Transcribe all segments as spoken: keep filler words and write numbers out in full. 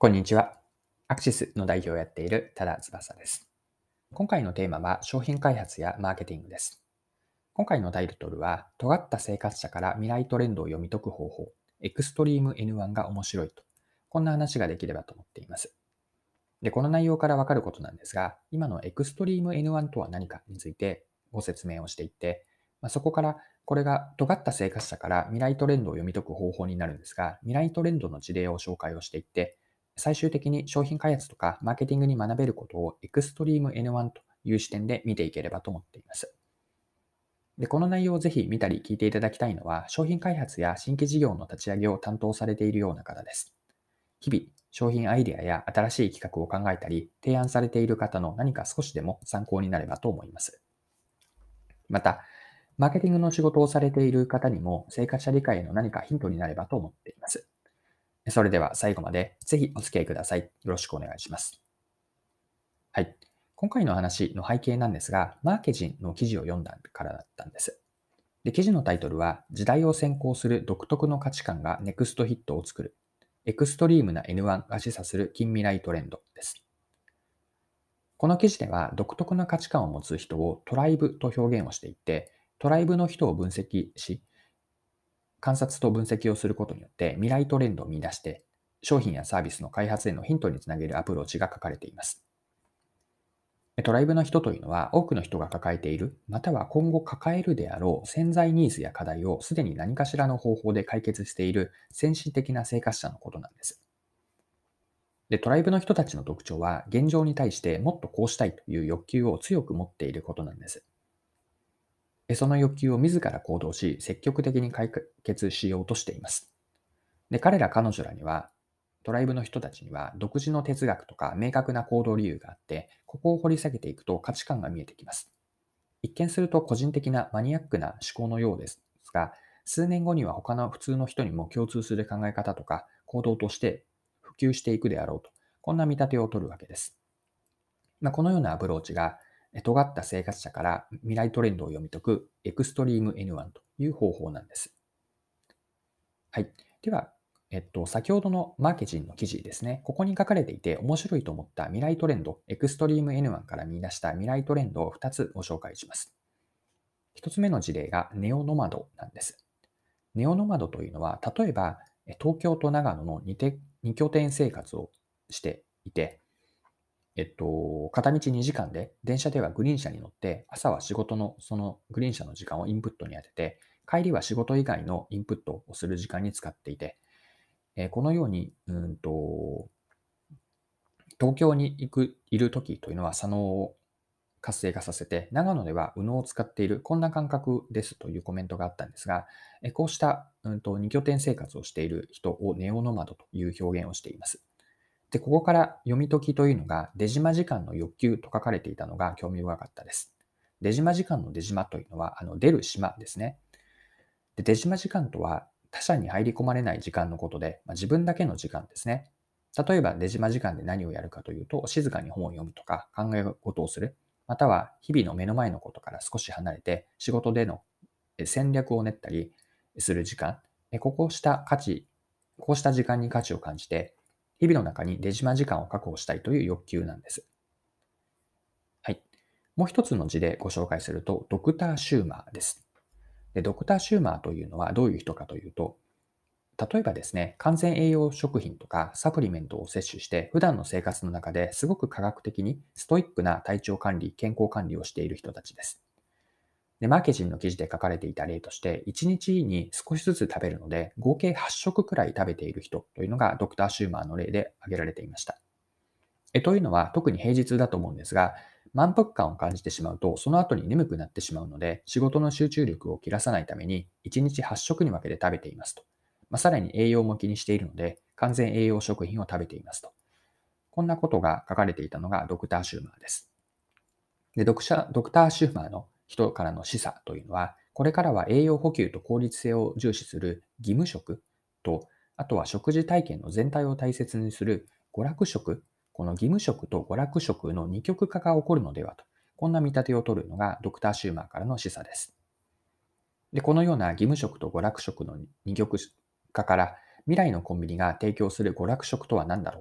こんにちは。アクシスの代表をやっている多田翼です。今回のテーマは商品開発やマーケティングです。今回のタイトルは、尖った生活者から未来トレンドを読み解く方法、エクストリーム エヌワン が面白いと、こんな話ができればと思っています。で、この内容からわかることなんですが、今のエクストリーム エヌワン とは何かについてご説明をしていって、まあ、そこからこれが尖った生活者から未来トレンドを読み解く方法になるんですが、未来トレンドの事例を紹介をしていって、最終的に商品開発とかマーケティングに学べることをエクストリーム エヌワン という視点で見ていければと思っています。で、この内容をぜひ見たり聞いていただきたいのは、商品開発や新規事業の立ち上げを担当されているような方です。日々、商品アイデアや新しい企画を考えたり、提案されている方の何か少しでも参考になればと思います。また、マーケティングの仕事をされている方にも、生活者理解への何かヒントになればと思っています。それでは最後までぜひお付き合いください。よろしくお願いします。はい。今回の話の背景なんですが、マーケジンの記事を読んだからだったんです。で、記事のタイトルは、時代を先行する独特の価値観がネクストヒットを作る。エクストリームな エヌワン が示唆する近未来トレンドです。この記事では、独特な価値観を持つ人をトライブと表現をしていて、トライブの人を分析し、観察と分析をすることによって未来トレンドを見出して、商品やサービスの開発へのヒントにつなげるアプローチが書かれています。トライブの人というのは多くの人が抱えている、または今後抱えるであろう潜在ニーズや課題をすでに何かしらの方法で解決している先進的な生活者のことなんです。で、トライブの人たちの特徴は現状に対してもっとこうしたいという欲求を強く持っていることなんです。でその欲求を自ら行動し、積極的に解決しようとしています。で、彼ら彼女らには、トライブの人たちには独自の哲学とか明確な行動理由があって、ここを掘り下げていくと価値観が見えてきます。一見すると個人的なマニアックな思考のようですが、数年後には他の普通の人にも共通する考え方とか行動として普及していくであろうと、こんな見立てを取るわけです。まあ、このようなアプローチが、尖った生活者から未来トレンドを読み解くエクストリーム エヌワン という方法なんです。はい。では、えっと、先ほどのマーケティングの記事ですね。ここに書かれていて面白いと思った未来トレンド、エクストリーム エヌワン から見出した未来トレンドをふたつご紹介します。ひとつめの事例がネオノマドなんです。ネオノマドというのは、例えば東京と長野の 2, てに拠点生活をしていて、えっと、片道にじかんで電車ではグリーン車に乗って、朝は仕事のそのグリーン車の時間をインプットに当てて、帰りは仕事以外のインプットをする時間に使っていて、えーこのように、うんと、東京に行く、いる時というのは左脳を活性化させて、長野では右脳を使っている、こんな感覚ですというコメントがあったんですが、えーこうした、うんと、二拠点生活をしている人をネオノマドという表現をしています。で、ここから読み解きというのが、出島時間の欲求と書かれていたのが興味深かったです。出島時間の出島というのは、あの出る島ですね。で、出島時間とは他者に入り込まれない時間のことで、まあ、自分だけの時間ですね。例えば出島時間で何をやるかというと、静かに本を読むとか考え事をする。または日々の目の前のことから少し離れて仕事での戦略を練ったりする時間。ここした価値、こうした時間に価値を感じて、日々の中に出島時間を確保したいという欲求なんです。はい。もう一つの事例ご紹介すると、ドクター・シューマーです。で、ドクター・シューマーというのはどういう人かというと、例えばですね、完全栄養食品とかサプリメントを摂取して、普段の生活の中ですごく科学的にストイックな体調管理、健康管理をしている人たちです。で、マーケティングの記事で書かれていた例として、いちにちに少しずつ食べるので、合計はち食くらい食べている人というのがドクター・シューマーの例で挙げられていました。えというのは、特に平日だと思うんですが、満腹感を感じてしまうと、その後に眠くなってしまうので、仕事の集中力を切らさないために、いちにちはち食に分けて食べていますと。まあ、さらに栄養も気にしているので、完全栄養食品を食べていますと。こんなことが書かれていたのがドクター・シューマーです。で、ドクシャドクター・シューマーの人からの示唆というのは、これからは栄養補給と効率性を重視する義務食と、あとは食事体験の全体を大切にする娯楽食、この義務食と娯楽食の二極化が起こるのではと、こんな見立てを取るのがドクター・シューマーからの示唆です。で、このような義務食と娯楽食の二極化から、未来のコンビニが提供する娯楽食とは何だろう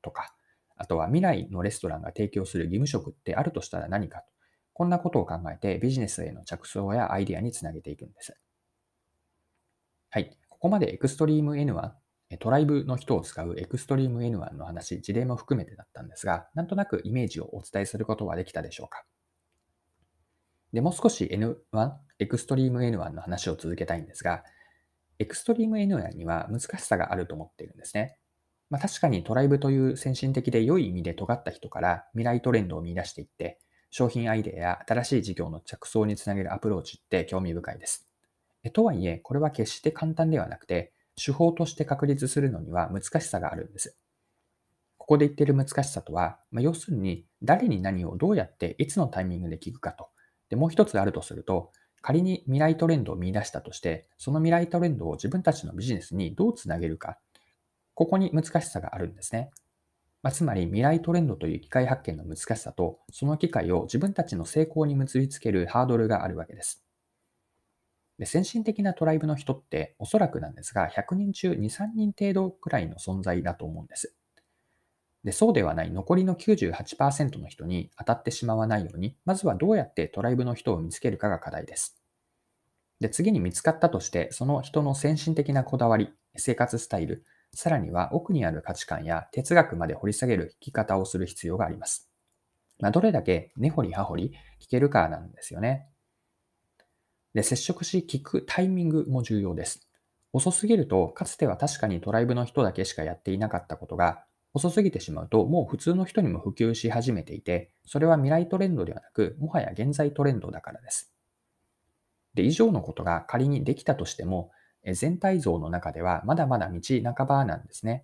とか、あとは未来のレストランが提供する義務食ってあるとしたら何かと。こんなことを考えてビジネスへの着想やアイデアにつなげていくんです。はい。ここまでエクストリーム エヌワン、トライブの人を使うエクストリーム エヌワン の話、事例も含めてだったんですが、なんとなくイメージをお伝えすることはできたでしょうか。で、もう少し エヌワン、エクストリーム エヌワン の話を続けたいんですが、エクストリーム エヌワン には難しさがあると思っているんですね。まあ、確かにトライブという先進的で良い意味で尖った人から未来トレンドを見出していって、商品アイデアや新しい事業の着想につなげるアプローチって興味深いです。えとはいえ、これは決して簡単ではなくて、手法として確立するのには難しさがあるんです。ここで言っている難しさとは、まあ、要するに誰に何をどうやっていつのタイミングで聞くかと。で、もう一つあるとすると、仮に未来トレンドを見出したとして、その未来トレンドを自分たちのビジネスにどうつなげるか、ここに難しさがあるんですね。まあ、つまり未来トレンドという機械発見の難しさと、その機械を自分たちの成功に結びつけるハードルがあるわけです。で、先進的なトライブの人っておそらくなんですが、ひゃくにん中に、さんにん程度くらいの存在だと思うんです。で、そうではない残りのきゅうじゅうはちパーセントの人に当たってしまわないように、まずはどうやってトライブの人を見つけるかが課題です。で、次に見つかったとして、その人の先進的なこだわり、生活スタイル、さらには奥にある価値観や哲学まで掘り下げる聞き方をする必要があります。まあ、どれだけ根掘り葉掘り聞けるかなんですよね。で、接触し聞くタイミングも重要です。遅すぎると、かつては確かにトライブの人だけしかやっていなかったことが、遅すぎてしまうと、もう普通の人にも普及し始めていて、それは未来トレンドではなく、もはや現在トレンドだからです。で、以上のことが仮にできたとしても、え全体像の中ではまだまだ道半ばなんですね。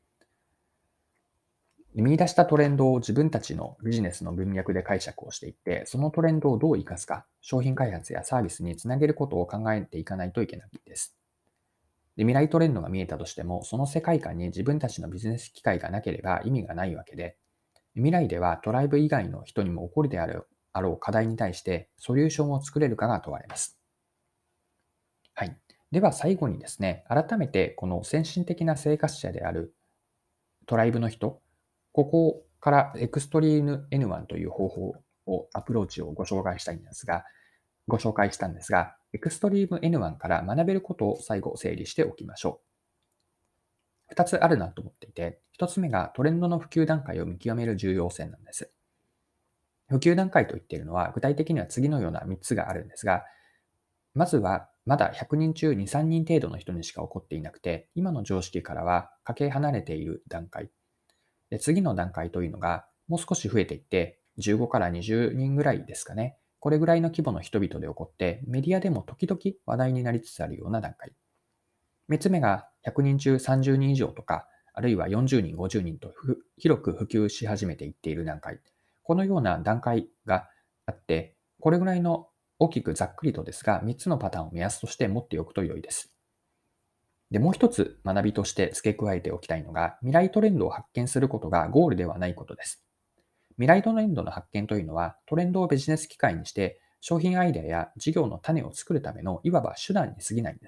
見出したトレンドを自分たちのビジネスの文脈で解釈をしていって、そのトレンドをどう活かすか、商品開発やサービスにつなげることを考えていかないといけないです。で、未来トレンドが見えたとしても、その世界観に自分たちのビジネス機会がなければ意味がないわけで、未来ではトライブ以外の人にも起こるであるあろう課題に対してソリューションを作れるかが問われます。はい。では最後にですね、改めてこの先進的な生活者であるトライブの人、ここからエクストリーム エヌワン という方法を、アプローチをご紹介したいんですが、ご紹介したんですが、エクストリーム エヌワン から学べることを最後整理しておきましょう。ふたつあるなと思っていて、ひとつめがトレンドの普及段階を見極める重要性なんです。普及段階と言っているのは、具体的には次のようなみっつがあるんですが、まずはまだひゃくにん中に、さんにん程度の人にしか起こっていなくて、今の常識からはかけ離れている段階。で、次の段階というのが、もう少し増えていって、じゅうごからにじゅうにんぐらいですかね。これぐらいの規模の人々で起こって、メディアでも時々話題になりつつあるような段階。みっつめがひゃくにん中さんじゅうにん以上とか、あるいはよんじゅうにん、ごじゅうにんと広く普及し始めていっている段階。このような段階があって、これぐらいの大きくざっくりとですが、みっつのパターンを目安として持っておくと良いです。で、もう一つ学びとして付け加えておきたいのが、未来トレンドを発見することがゴールではないことです。未来トレンドの発見というのは、トレンドをビジネス機会にして、商品アイデアや事業の種を作るためのいわば手段に過ぎないんです。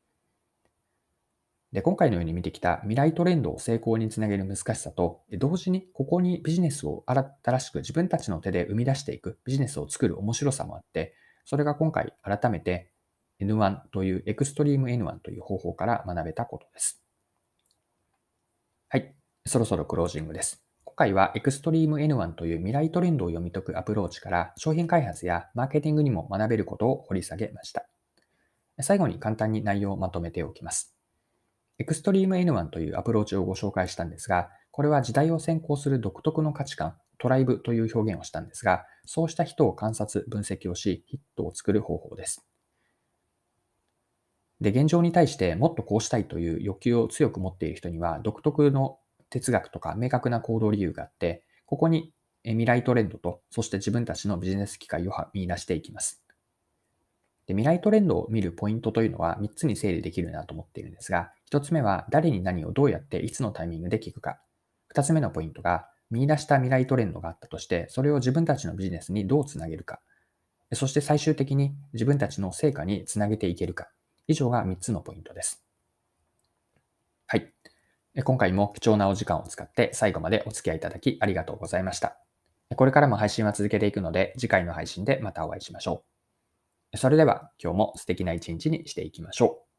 で、今回のように見てきた未来トレンドを成功につなげる難しさと、同時にここにビジネスを新しく自分たちの手で生み出していく、ビジネスを作る面白さもあって、それが今回改めて エヌワン というエクストリーム エヌワン という方法から学べたことです。はい。そろそろクロージングです。今回はエクストリーム エヌワン という未来トレンドを読み解くアプローチから商品開発やマーケティングにも学べることを掘り下げました。最後に簡単に内容をまとめておきます。エクストリーム エヌワン というアプローチをご紹介したんですが、これは時代を先行する独特の価値観、トライブという表現をしたんですが、そうした人を観察、分析をし、ヒットを作る方法です。で、現状に対してもっとこうしたいという欲求を強く持っている人には、独特の哲学とか明確な行動理由があって、ここに未来トレンドと、そして自分たちのビジネス機会を見出していきます。で、未来トレンドを見るポイントというのはみっつに整理できるなと思っているんですが、ひとつめは誰に何をどうやっていつのタイミングで聞くか。ふたつめのポイントが見出した未来トレンドがあったとして、それを自分たちのビジネスにどうつなげるか。そして最終的に自分たちの成果につなげていけるか。以上がみっつのポイントです。はい。 今回も貴重なお時間を使って最後までお付き合いいただきありがとうございました。これからも配信は続けていくので、次回の配信でまたお会いしましょう。それでは今日も素敵な一日にしていきましょう。